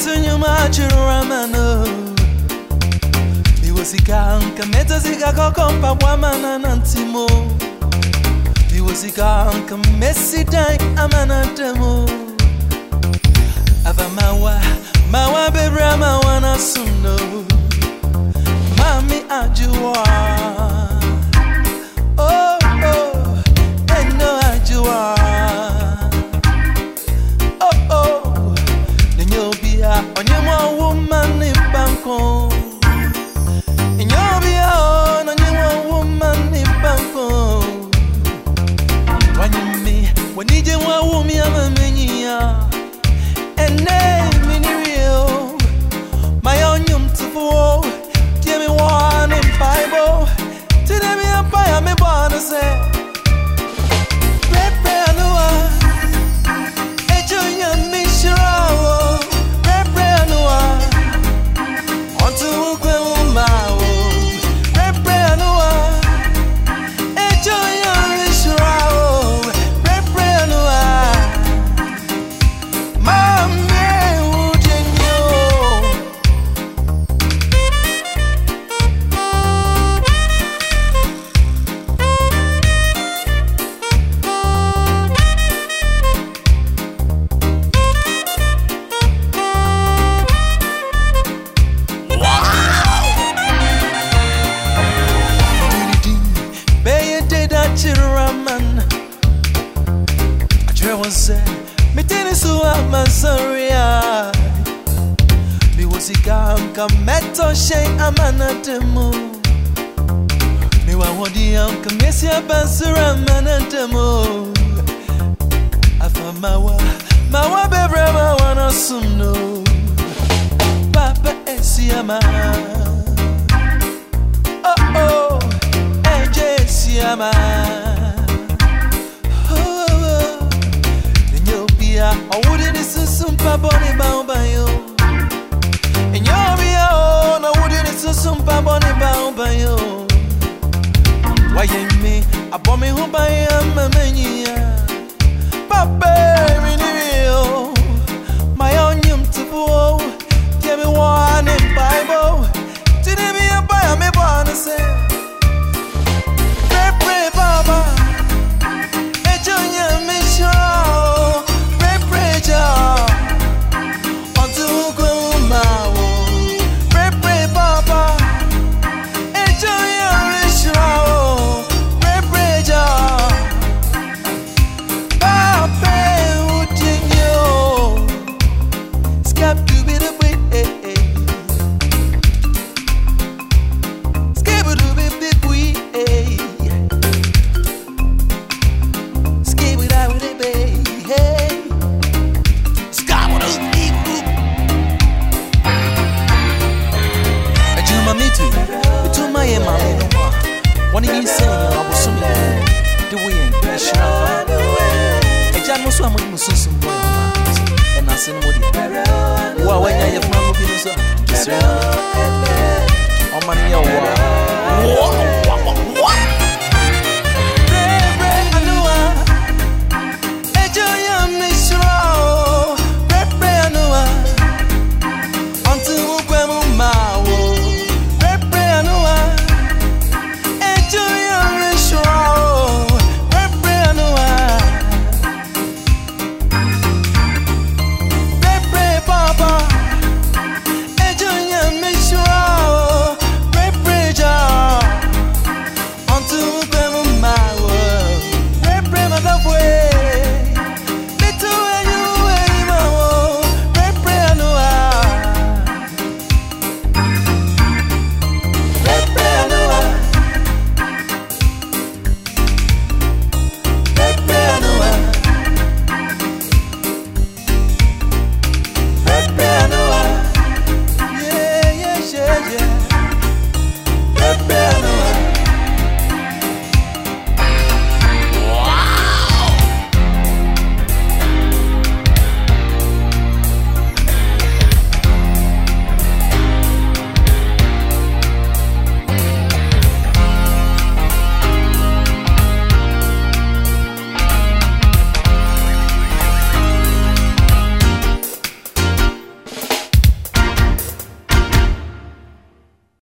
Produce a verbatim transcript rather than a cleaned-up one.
nyuma chiramano. Biwosika anka meta zika kokompa wamana nantimo. Biwosika anka mesi dai amana demo. Ava mawa mawa bebra mawa na suno. Mami ajua. Oh oh, eno ajua. Onyema woman in Bangkok. Inyobia on onyema woman in Bangkok. When you me, when you do what woman I'm a mania. And name in real. My own yum to four. Give me one in Bible. Today me up by me born to say. Pray pray Noah. Enjoy your mission. Chiraman, I try one say, me tell so I'm a sorry. Me was a gam, come metal shame, I'm an demo. Me want what the young come, yes, ya banser, I'm an demo. I found my wa, my wa, baby, I wanna soon know. Papa, it's your man. Oh, oh, A J, it's your man. I wouldn't listen to Bonnie Baubayo. And you're own, I wouldn't listen to Bonnie Baubayo. Why you me? I bought me home by